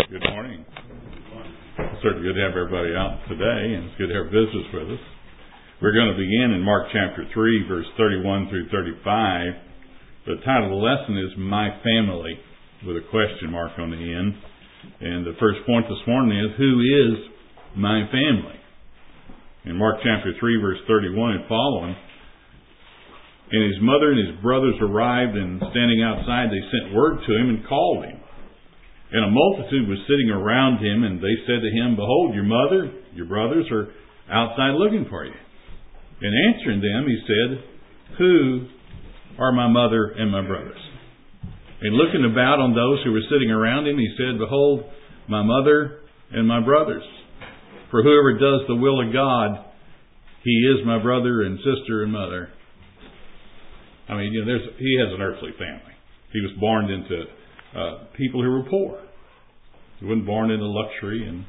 Good morning. It's certainly good to have everybody out today, and it's good to have visitors with us. We're going to begin in Mark chapter 3, verse 31 through 35. The title of the lesson is My Family, with a question mark on the end. And the first point this morning is, who is my family? In Mark chapter 3, verse 31 and following, and his mother and his brothers arrived, and standing outside, they sent word to him and called him. And a multitude was sitting around him, and they said to him, Behold, your mother, your brothers are outside looking for you. And answering them, he said, Who are my mother and my brothers? And looking about on those who were sitting around him, he said, Behold, my mother and my brothers. For whoever does the will of God, he is my brother and sister and mother. I mean, he has an earthly family. He was born into people who were poor. He wasn't born into luxury and,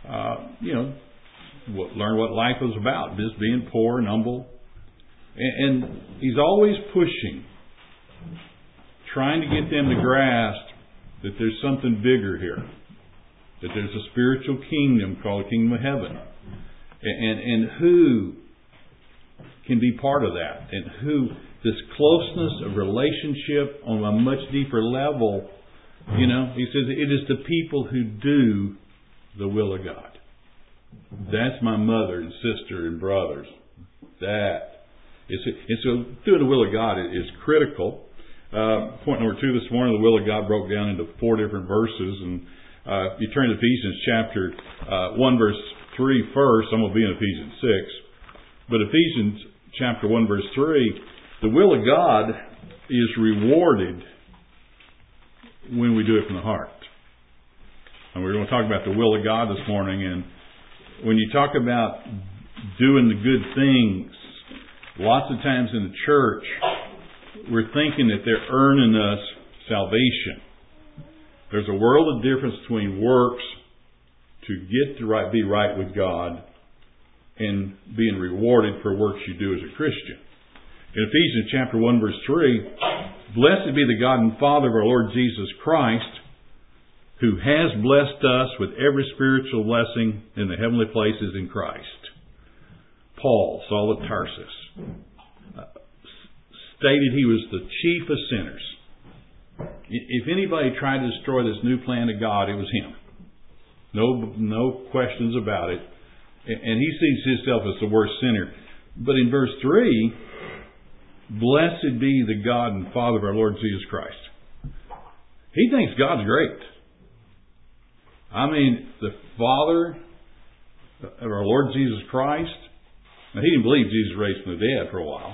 learn what life was about, just being poor and humble. And he's always pushing, trying to get them to grasp that there's something bigger here, that there's a spiritual kingdom called the kingdom of heaven. And who can be part of that, and who this closeness of relationship on a much deeper level. He says, it is the people who do the will of God. That's my mother and sister and brothers. And so doing the will of God is critical. Point number 2 this morning, the will of God broke down into 4 different verses. And if you turn to Ephesians chapter 1 verse 3 first, I'm going to be in Ephesians 6. But Ephesians chapter 1 verse 3, the will of God is rewarded when we do it from the heart. And we're going to talk about the will of God this morning. And when you talk about doing the good things, lots of times in the church, we're thinking that they're earning us salvation. There's a world of difference between works to get to be right with God and being rewarded for works you do as a Christian. In Ephesians chapter 1 verse 3, Blessed be the God and Father of our Lord Jesus Christ, who has blessed us with every spiritual blessing in the heavenly places in Christ. Paul, Saul of Tarsus, stated he was the chief of sinners. If anybody tried to destroy this new plan of God, it was him. No questions about it. And he sees himself as the worst sinner. But in verse 3, Blessed be the God and Father of our Lord Jesus Christ. He thinks God's great. I mean, the Father of our Lord Jesus Christ. Now, he didn't believe Jesus raised from the dead for a while.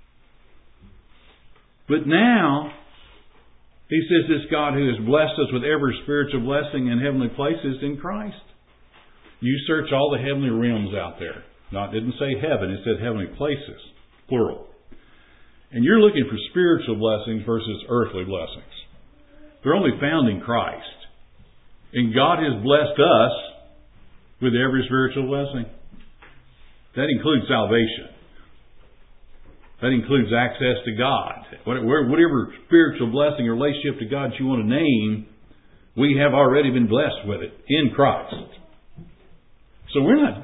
But now, he says this God who has blessed us with every spiritual blessing in heavenly places in Christ. You search all the heavenly realms out there. It didn't say heaven, it said heavenly places, plural. And you're looking for spiritual blessings versus earthly blessings. They're only found in Christ. And God has blessed us with every spiritual blessing. That includes salvation. That includes access to God. Whatever spiritual blessing or relationship to God you want to name, we have already been blessed with it in Christ. So we're not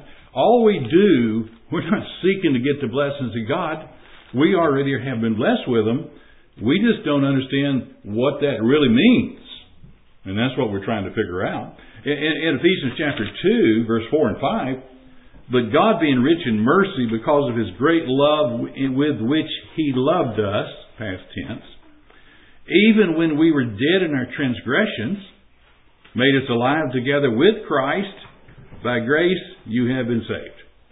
seeking to get the blessings of God. We already have been blessed with them. We just don't understand what that really means. And that's what we're trying to figure out. In Ephesians chapter 2, verse 4 and 5, But God being rich in mercy because of His great love with which He loved us, past tense, even when we were dead in our transgressions, made us alive together with Christ. By grace you have been saved.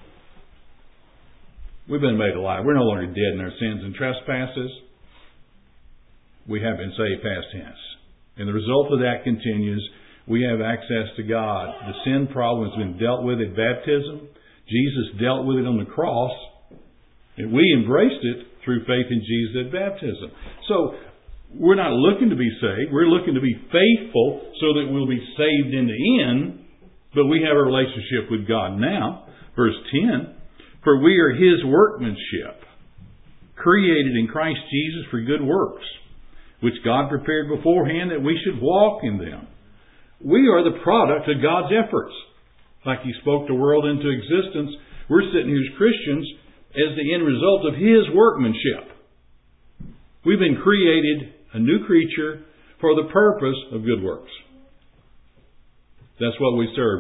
We've been made alive. We're no longer dead in our sins and trespasses. We have been saved, past tense. And the result of that continues. We have access to God. The sin problem has been dealt with at baptism. Jesus dealt with it on the cross. And we embraced it through faith in Jesus at baptism. So, we're not looking to be saved. We're looking to be faithful so that we'll be saved in the end. But we have a relationship with God now. Verse 10. For we are His workmanship, created in Christ Jesus for good works, which God prepared beforehand that we should walk in them. We are the product of God's efforts. Like He spoke the world into existence, we're sitting here as Christians as the end result of His workmanship. We've been created a new creature for the purpose of good works. That's what we serve.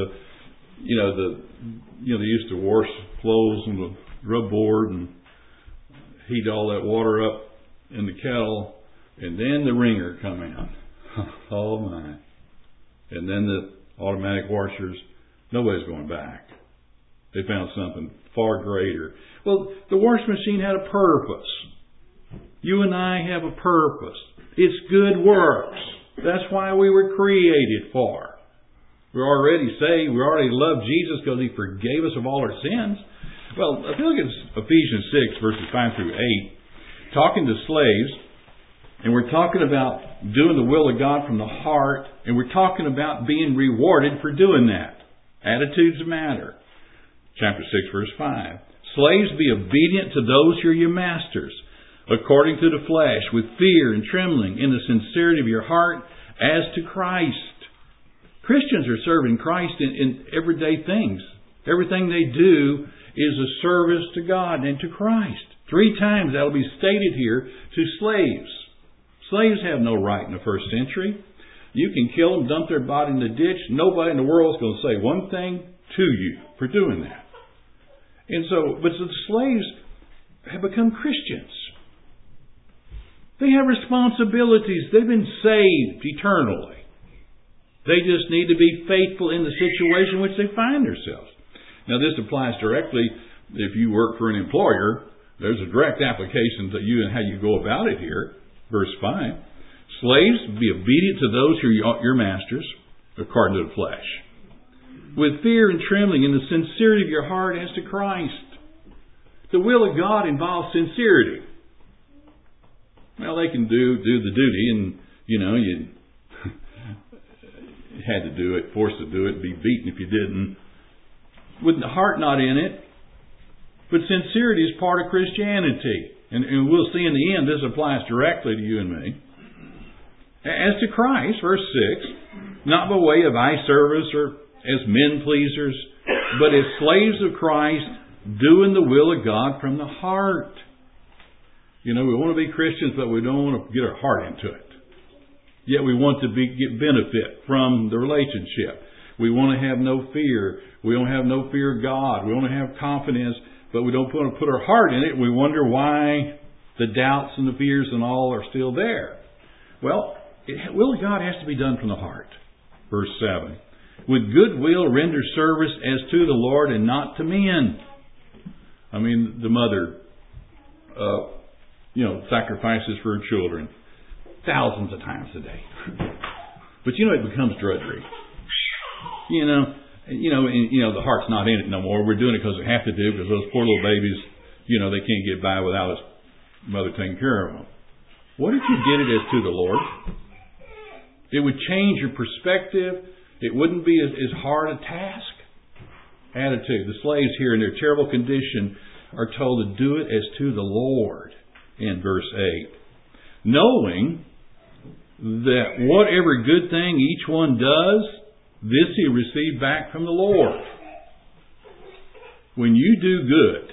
They used to wash clothes and the rub board and heat all that water up in the kettle, and then the wringer come in. Oh my. And then the automatic washers, nobody's going back. They found something far greater. Well, the washing machine had a purpose. You and I have a purpose. It's good works. That's why we were created for. We're already saved. We already love Jesus because He forgave us of all our sins. Well, if you look at Ephesians 6, verses 5 through 8, talking to slaves, and we're talking about doing the will of God from the heart, and we're talking about being rewarded for doing that. Attitudes matter. Chapter 6, verse 5. Slaves, be obedient to those who are your masters, according to the flesh, with fear and trembling, in the sincerity of your heart, as to Christ. Christians are serving Christ in everyday things. Everything they do is a service to God and to Christ. 3 times that'll be stated here to slaves. Slaves have no right in the first century. You can kill them, dump their body in the ditch. Nobody in the world is going to say one thing to you for doing that. But the slaves have become Christians. They have responsibilities. They've been saved eternally. They just need to be faithful in the situation in which they find themselves. Now, this applies directly if you work for an employer. There's a direct application to you and how you go about it here. Verse 5. Slaves, be obedient to those who are your masters, according to the flesh, with fear and trembling, in the sincerity of your heart as to Christ. The will of God involves sincerity. Well, they can do the duty, and you had to do it, forced to do it, be beaten if you didn't, with the heart not in it. But sincerity is part of Christianity. And we'll see in the end this applies directly to you and me. As to Christ, verse 6, not by way of eye service or as men pleasers, but as slaves of Christ, doing the will of God from the heart. We want to be Christians, but we don't want to get our heart into it. Yet we want to get benefit from the relationship. We want to have no fear. We don't have no fear of God. We want to have confidence, but we don't want to put our heart in it. We wonder why the doubts and the fears and all are still there. Well, the will of God has to be done from the heart. Verse 7. With good will render service as to the Lord and not to men. I mean, the mother, sacrifices for her children thousands of times a day. But it becomes drudgery. The heart's not in it no more. We're doing it because we have to do, because those poor little babies, they can't get by without his mother taking care of them. What if you did it as to the Lord? It would change your perspective. It wouldn't be as hard a task. Attitude. The slaves here in their terrible condition are told to do it as to the Lord in verse 8. Knowing that whatever good thing each one does, this he received back from the Lord. When you do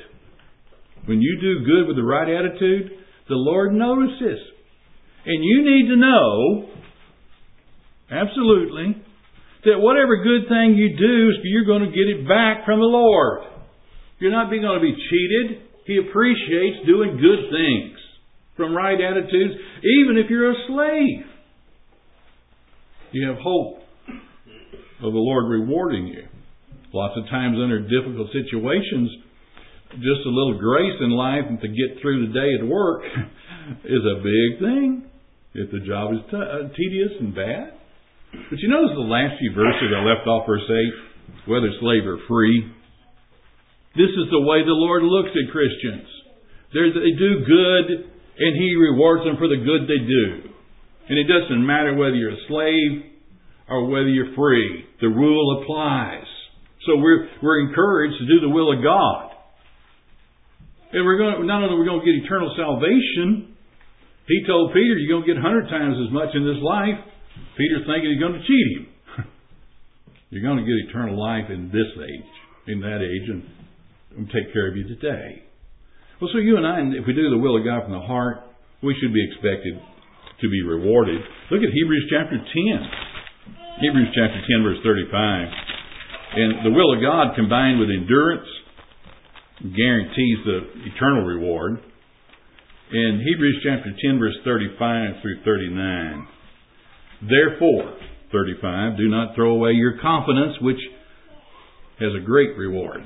good with the right attitude, the Lord notices. And you need to know, absolutely, that whatever good thing you do, you're going to get it back from the Lord. You're not going to be cheated. He appreciates doing good things from right attitudes, even if you're a slave. You have hope of the Lord rewarding you. Lots of times under difficult situations, just a little grace in life to get through the day at work is a big thing. If the job is tedious and bad. But you notice the last few verses I left off, verse 8, whether slave or free. This is the way the Lord looks at Christians. They do good, and He rewards them for the good they do. And it doesn't matter whether you're a slave or whether you're free. The rule applies. So we're encouraged to do the will of God. And not only are we going to get eternal salvation, He told Peter, you're going to get 100 times as much in this life. Peter's thinking He's going to cheat him. You're going to get eternal life in this age, in that age, and I'm going to take care of you today. Well, so you and I, if we do the will of God from the heart, we should be expected to be rewarded. Look at Hebrews chapter 10. Hebrews chapter 10, verse 35. And the will of God combined with endurance guarantees the eternal reward. In Hebrews chapter 10, verse 35 through 39. Therefore, 35, do not throw away your confidence, which has a great reward.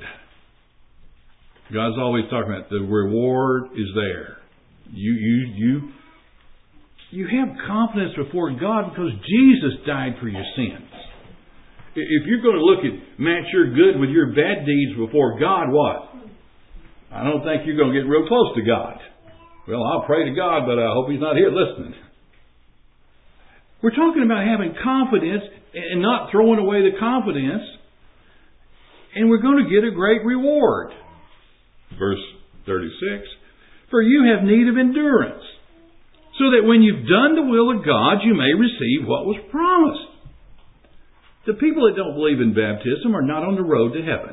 God's always talking about the reward is there. You have confidence before God because Jesus died for your sins. If you're going to look at match your good with your bad deeds before God, what? I don't think you're going to get real close to God. Well, I'll pray to God, but I hope He's not here listening. We're talking about having confidence and not throwing away the confidence. And we're going to get a great reward. Verse 36. For you have need of endurance, so that when you've done the will of God, you may receive what was promised. The people that don't believe in baptism are not on the road to heaven.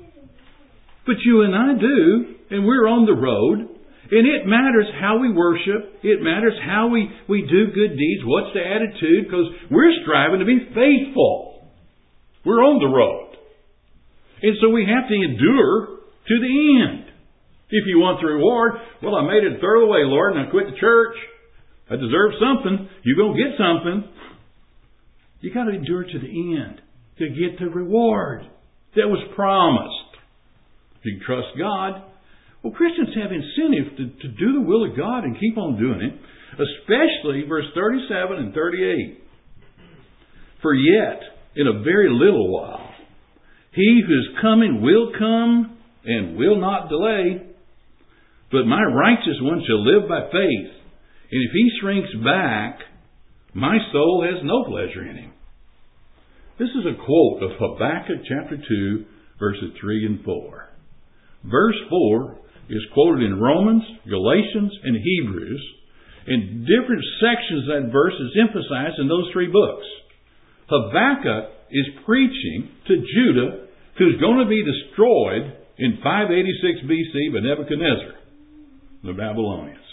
But you and I do, and we're on the road. And it matters how we worship. It matters how we do good deeds. What's the attitude? Because we're striving to be faithful. We're on the road. And so we have to endure to the end. If you want the reward, well, I made it a third of the way, Lord, and I quit the church. I deserve something. You're going to get something. You got to endure to the end to get the reward that was promised. If you trust God, well, Christians have incentive to do the will of God and keep on doing it, especially verse 37 and 38. For yet, in a very little while, He who is coming will come and will not delay. But my righteous one shall live by faith. And if he shrinks back, my soul has no pleasure in him. This is a quote of Habakkuk chapter 2, verses 3 and 4. Verse 4 is quoted in Romans, Galatians, and Hebrews, and different sections of that verse is emphasized in those three books. Habakkuk is preaching to Judah, who's going to be destroyed in 586 BC by Nebuchadnezzar, the Babylonians.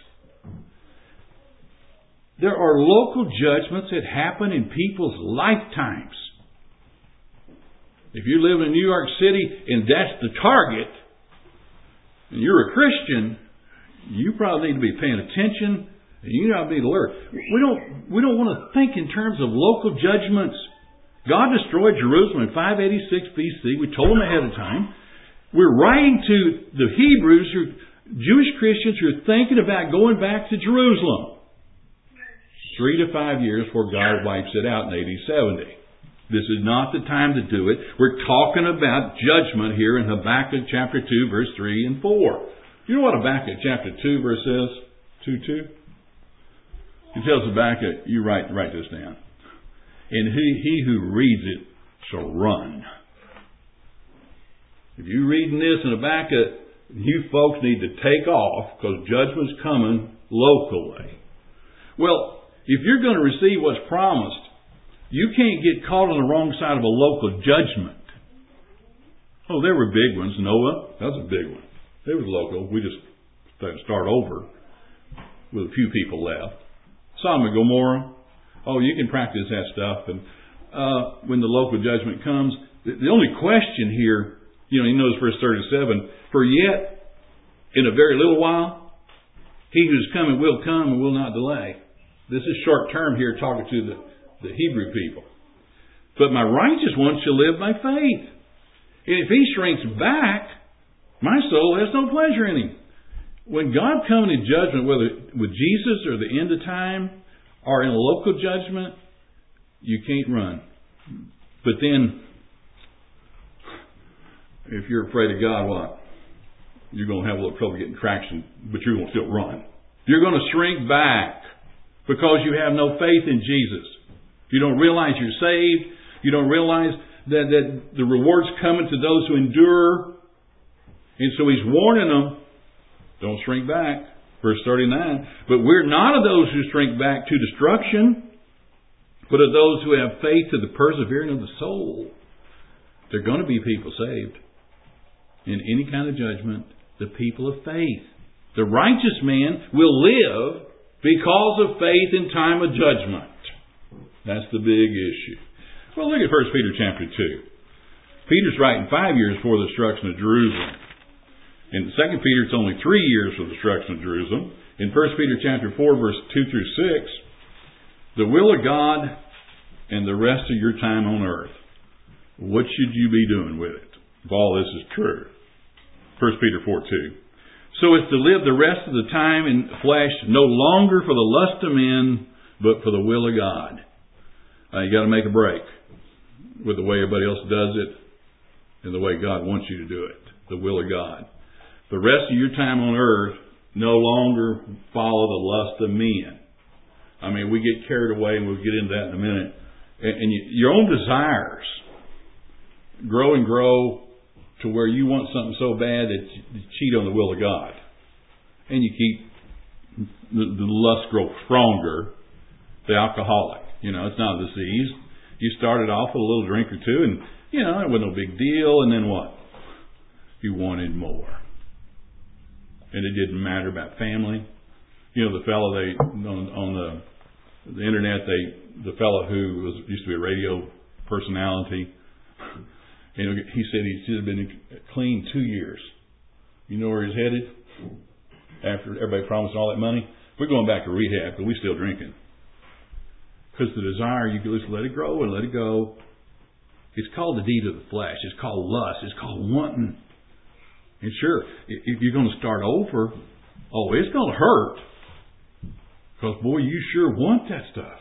There are local judgments that happen in people's lifetimes. If you live in New York City and that's the target, and you're a Christian, you probably need to be paying attention, and you need to alert. We don't want to think in terms of local judgments. God destroyed Jerusalem in 586 BC. We told them ahead of time. We're writing to the Hebrews, Jewish Christians who are thinking about going back to Jerusalem. 3 to 5 years before God wipes it out in AD 70. This is not the time to do it. We're talking about judgment here in Habakkuk chapter 2, verse 3 and 4. You know what Habakkuk chapter 2 verse says? 2:2? He tells Habakkuk, you write this down. And he who reads it shall run. If you're reading this in Habakkuk, you folks need to take off because judgment's coming locally. Well, if you're going to receive what's promised, you can't get caught on the wrong side of a local judgment. Oh, there were big ones. Noah, that was a big one. It was local. We just start over with a few people left. Sodom and Gomorrah. Oh, you can practice that stuff. And when the local judgment comes, the only question here, you notice verse 37, for yet, in a very little while, he who's coming will come and will not delay. This is short term here talking to the Hebrew people. But my righteous one shall live by faith. And if he shrinks back, my soul has no pleasure in him. When God comes in judgment, whether with Jesus or the end of time, or in a local judgment, you can't run. But then, if you're afraid of God, what? You're going to have a little trouble getting traction, but you're going to still run. You're going to shrink back because you have no faith in Jesus. You don't realize you're saved. You don't realize that the reward's coming to those who endure. And so He's warning them, don't shrink back. Verse 39, but we're not of those who shrink back to destruction, but of those who have faith to the persevering of the soul. There are going to be people saved. In any kind of judgment, the people of faith. The righteous man will live because of faith in time of judgment. That's the big issue. Well, look at 1 Peter chapter 2. Peter's writing 5 years before the destruction of Jerusalem. In 2 Peter, it's only 3 years for the destruction of Jerusalem. In 1 Peter chapter 4, verse 2 through 6, the will of God and the rest of your time on earth. What should you be doing with it, if all this is true? 1 Peter 4, 2. So as to live the rest of the time in flesh, no longer for the lust of men, but for the will of God. You got to make a break with the way everybody else does it and the way God wants you to do it. The will of God. The rest of your time on earth, no longer follow the lust of men. I mean, we get carried away, and we'll get into that in a minute. And your own desires grow and grow to where you want something so bad that you cheat on the will of God. And you keep the lust grow stronger. The alcoholic. It's not a disease. You started off with a little drink or two, and, it wasn't no big deal. And then what? You wanted more. And it didn't matter about family. The fellow on the internet, the fellow who used to be a radio personality, he said he should have been clean 2 years. You know where he's headed? After everybody promised all that money? We're going back to rehab, but we're still drinking. Because the desire, you can just let it grow and let it go. It's called the deed of the flesh. It's called lust. It's called wanting. And sure, if you're going to start over, it's going to hurt. Because, boy, you sure want that stuff.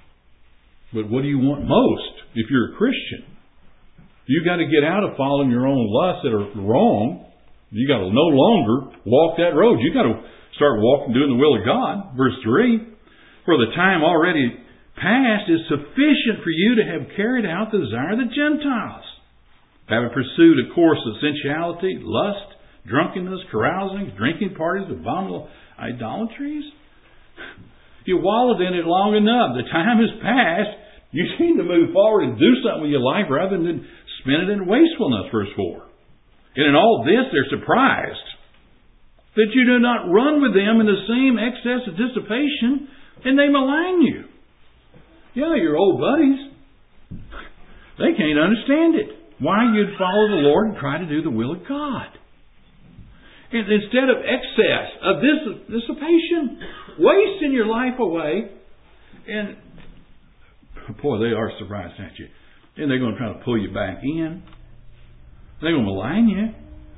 But what do you want most if you're a Christian? You got to get out of following your own lusts that are wrong. You got to no longer walk that road. You got to start walking, doing the will of God. Verse 3, for the time already past is sufficient for you to have carried out the desire of the Gentiles, having pursued a course of sensuality, lust, drunkenness, carousing, drinking parties, abominable idolatries. You wallowed in it long enough. The time has passed. You need to move forward and do something with your life rather than spend it in wastefulness, verse 4. And in all this, they're surprised that you do not run with them in the same excess of dissipation, and they malign you. Yeah, your old buddies. They can't understand it. Why you'd follow the Lord and try to do the will of God. And instead of excess, of dissipation, wasting your life away. And, boy, they are surprised at you. And they're going to try to pull you back in. They're going to malign you.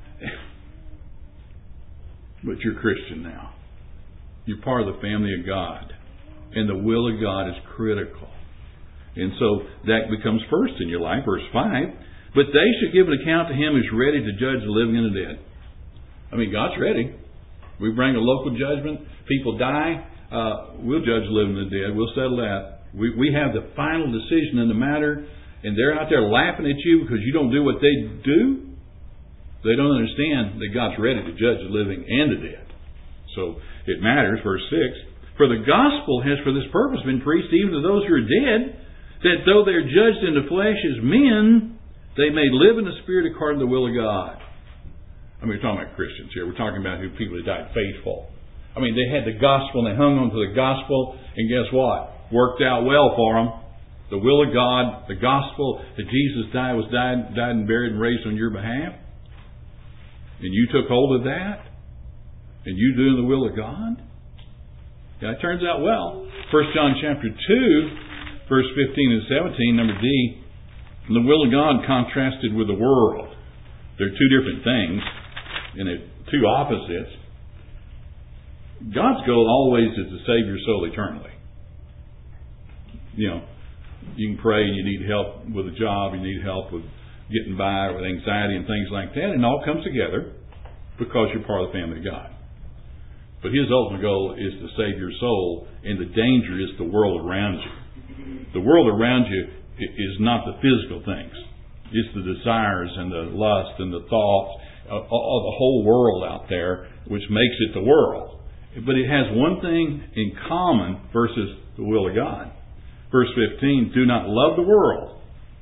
But you're Christian now. You're part of the family of God. And the will of God is critical. And so that becomes first in your life. Verse 5. But they should give an account to him who's ready to judge the living and the dead. I mean, God's ready. We bring a local judgment. People die. We'll judge the living and the dead. We'll settle that. We have the final decision in the matter. And they're out there laughing at you because you don't do what they do. They don't understand that God's ready to judge the living and the dead. So it matters. Verse 6. For the gospel has for this purpose been preached even to those who are dead, that though they are judged in the flesh as men, they may live in the spirit according to the will of God. I mean, we're talking about Christians here. We're talking about people who died faithful. I mean, they had the gospel and they hung on to the gospel, and guess what? Worked out well for them. The will of God, the gospel that Jesus died and buried and raised on your behalf. And you took hold of that. And you doing the will of God. Yeah, it turns out well. 1 John chapter 2, verse 15 and 17, number D. The will of God contrasted with the world. They're two different things. And they're two opposites. God's goal always is to save your soul eternally. You can pray and you need help with a job, you need help with getting by with anxiety and things like that, and it all comes together because you're part of the family of God. But His ultimate goal is to save your soul, and the danger is the world around you. The world around you is not the physical things. It's the desires and the lust and the thoughts of the whole world out there, which makes it the world. But it has one thing in common versus the will of God. Verse 15, do not love the world,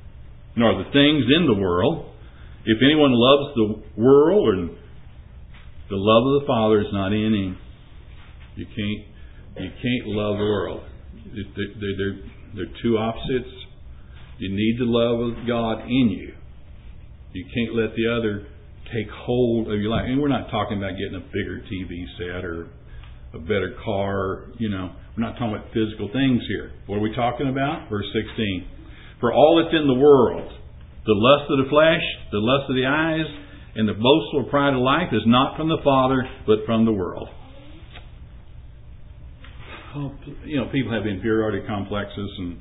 nor the things in the world. If anyone loves the world, or the love of the Father is not in him. You can't love the world. They're two opposites. You need the love of God in you. You can't let the other take hold of your life. And we're not talking about getting a bigger TV set or a better car. We're not talking about physical things here. What are we talking about? Verse 16. For all that's in the world, the lust of the flesh, the lust of the eyes, and the boastful pride of life is not from the Father, but from the world. People have inferiority complexes, and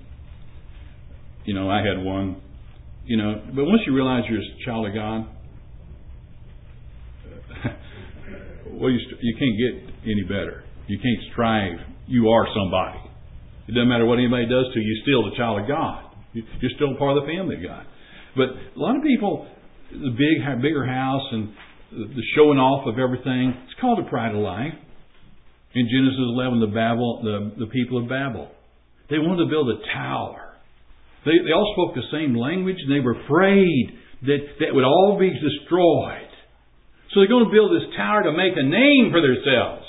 I had one. But once you realize you're a child of God, you can't get any better. You can't strive. You are somebody. It doesn't matter what anybody does to you. You're still the child of God. You're still part of the family of God. But a lot of people, the bigger house and the showing off of everything, it's called the pride of life. In Genesis 11, the people of Babel, they wanted to build a tower. They all spoke the same language, and they were afraid that would all be destroyed. So they're going to build this tower to make a name for themselves.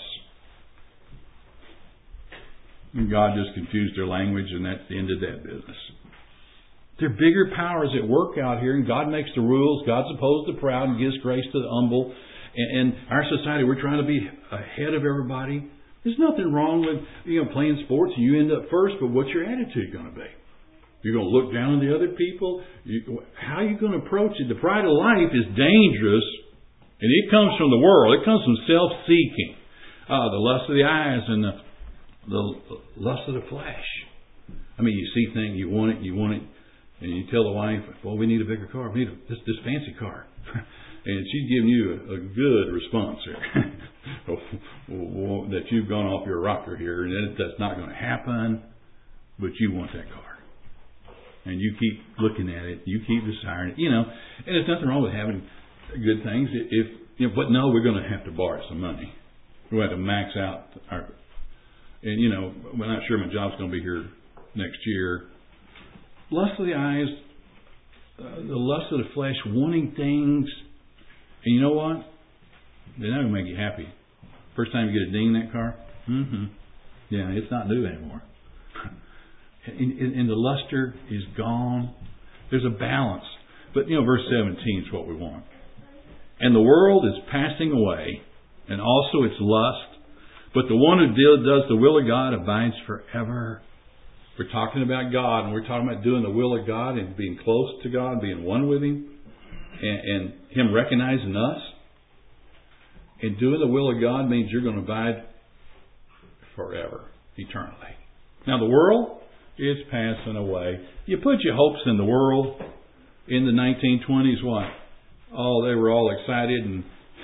And God just confused their language, and that's the end of that business. There are bigger powers at work out here, and God makes the rules. God's opposed to the proud and gives grace to the humble. And our society, we're trying to be ahead of everybody. There's nothing wrong with playing sports. You end up first, but what's your attitude going to be? You're going to look down on the other people? How are you going to approach it? The pride of life is dangerous, and it comes from the world. It comes from self-seeking. The lust of the eyes and the lust of the flesh. You see things, you want it, and you tell the wife, well, we need a bigger car. We need this fancy car. And she's giving you a good response here. That you've gone off your rocker here, and that's not going to happen, but you want that car. And you keep looking at it, you keep desiring it, and there's nothing wrong with having good things. But no, we're going to have to borrow some money. We're going to have to max out our, and we're not sure my job's going to be here next year. Lust of the eyes, the lust of the flesh, wanting things. And you know what? They're not going to make you happy. First time you get a ding in that car, yeah, it's not new anymore. And the luster is gone. There's a balance. But, verse 17 is what we want. And the world is passing away, and also its lust. But the one who does the will of God abides forever. We're talking about God, and we're talking about doing the will of God and being close to God, being one with Him, and Him recognizing us. And doing the will of God means you're going to abide forever, eternally. Now, the world is passing away. You put your hopes in the world. In the 1920s, what? Oh, they were all excited, and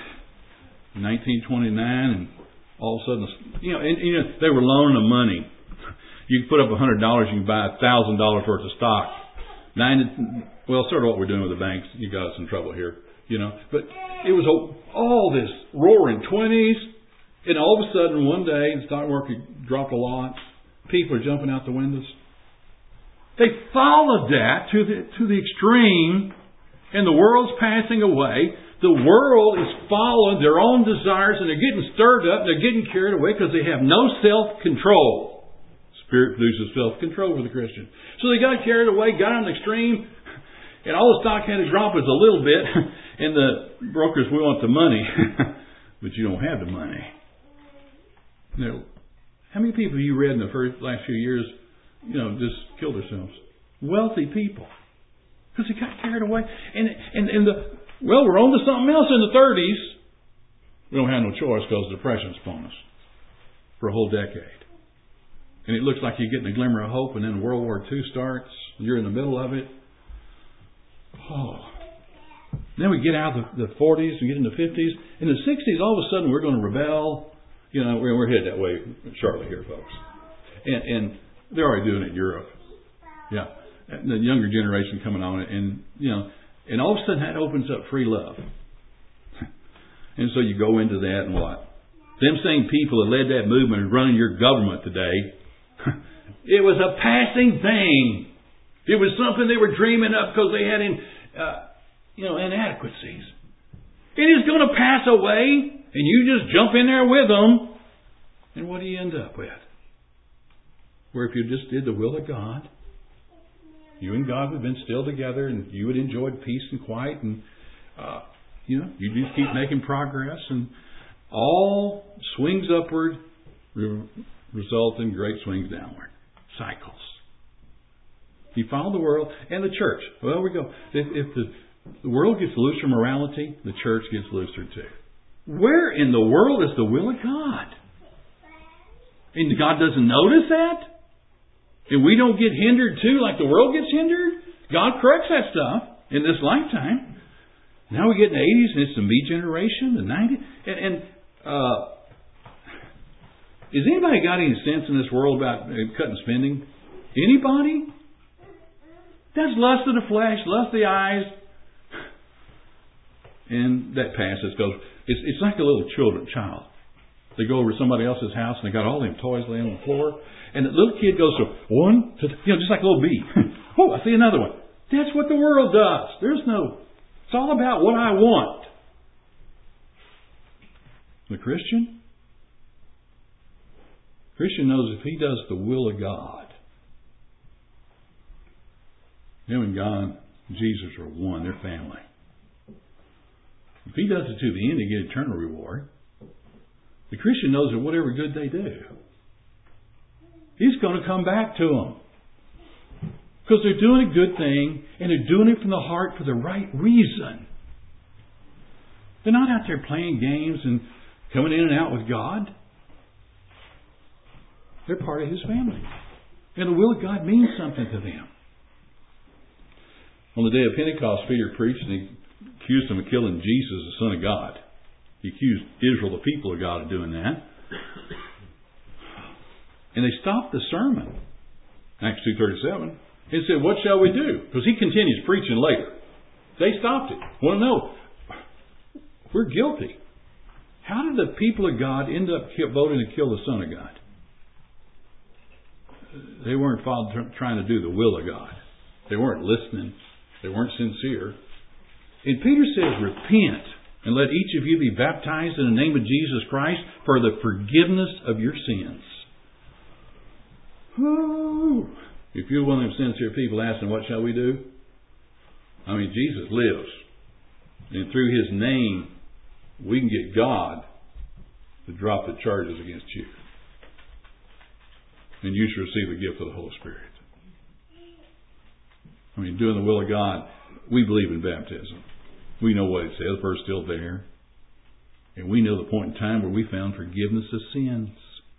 1929, and all of a sudden, they were loaning them money. You can put up $100, you can buy $1,000 worth of stock. Sort of what we're doing with the banks. You got us in trouble here, But it was all this roaring 20s, and all of a sudden, one day, the stock market dropped a lot. People are jumping out the windows. They followed that to the extreme, and the world's passing away. The world is following their own desires, and they're getting stirred up, and they're getting carried away because they have no self-control. Spirit produces self-control for the Christian. So they got carried away, got on the extreme, and all the stock had to drop is a little bit, and the brokers, we want the money, but you don't have the money. How many people have you read in the last few years, just killed themselves? Wealthy people. Because they got carried away. We're on to something else in the 30s. We don't have no choice because the Depression's upon us for a whole decade. And it looks like you're getting a glimmer of hope, and then World War II starts. You're in the middle of it. Then we get out of the 40s, we get into the 50s. In the 60s, all of a sudden, we're going to rebel. We're headed that way shortly here, folks. And they're already doing it in Europe. Yeah. And the younger generation coming on, and all of a sudden that opens up free love. And so you go into that, and what? Them same people that led that movement and running your government today, it was a passing thing. It was something they were dreaming up because they had inadequacies. It is going to pass away, and you just jump in there with them. And what do you end up with? Where if you just did the will of God, you and God would have been still together, and you would enjoy peace and quiet, and you just keep making progress, and all swings upward result in great swings downward. Cycles. You follow the world and the church. Well, we go. If the world gets loose from morality, the church gets looser too. Where in the world is the will of God? And God doesn't notice that? And we don't get hindered too like the world gets hindered? God corrects that stuff in this lifetime. Now we get in the 80s and it's the me generation, the 90s. Has anybody got any sense in this world about cutting spending? Anybody? That's lust of the flesh, lust of the eyes. And that passes. It's like a little child. They go over to somebody else's house and they got all them toys laying on the floor. And the little kid goes to one, just like a little bee. Oh, I see another one. That's what the world does. It's all about what I want. The Christian knows if he does the will of God, him and God, Jesus are one. They're family. If he does it to the end, he gets eternal reward. The Christian knows that whatever good they do, he's going to come back to them. Because they're doing a good thing, and they're doing it from the heart for the right reason. They're not out there playing games and coming in and out with God. They're part of His family. And the will of God means something to them. On the day of Pentecost, Peter preached and he accused them of killing Jesus, the Son of God. He accused Israel, the people of God, of doing that. And they stopped the sermon, Acts 2:37, and said, "What shall we do?" Because he continues preaching later. They stopped it. Want to know, we're guilty. How did the people of God end up voting to kill the Son of God? They weren't trying to do the will of God. They weren't listening. They weren't sincere. And Peter says, repent and let each of you be baptized in the name of Jesus Christ for the forgiveness of your sins. Woo. If you're one of them sincere people asking, what shall we do? Jesus lives. And through His name, we can get God to drop the charges against you. And you should receive the gift of the Holy Spirit. Doing the will of God, we believe in baptism. We know what it says. The verse is still there. And we know the point in time where we found forgiveness of sins.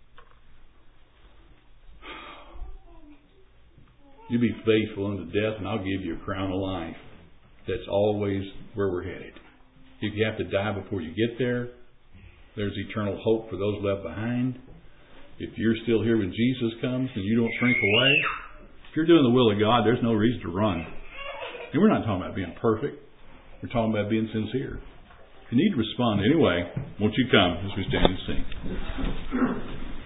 You be faithful unto death and I'll give you a crown of life. That's always where we're headed. If you have to die before you get there, there's eternal hope for those left behind. If you're still here when Jesus comes and you don't shrink away, if you're doing the will of God, there's no reason to run. And we're not talking about being perfect. We're talking about being sincere. If you need to respond anyway, won't you come as we stand and sing?